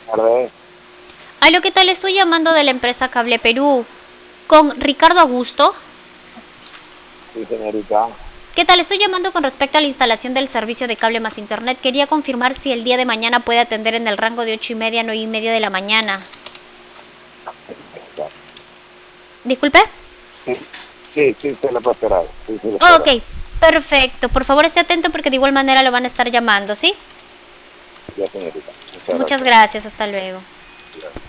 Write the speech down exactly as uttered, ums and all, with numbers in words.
tardes. Aló, ¿qué tal? Estoy llamando de la empresa Cable Perú con Ricardo Augusto. Sí, señorita. ¿Qué tal? Estoy llamando con respecto a la instalación del servicio de cable más internet. Quería confirmar si el día de mañana puede atender en el rango de ocho y media a nueve y media de la mañana. ¿Disculpe? Sí, sí, sí, se lo puedo esperar. Sí, sí, lo espero. Ok, perfecto. Por favor, esté atento porque de igual manera lo van a estar llamando, ¿sí? Ya, señorita. Muchas Muchas gracias. gracias. Hasta luego. Gracias.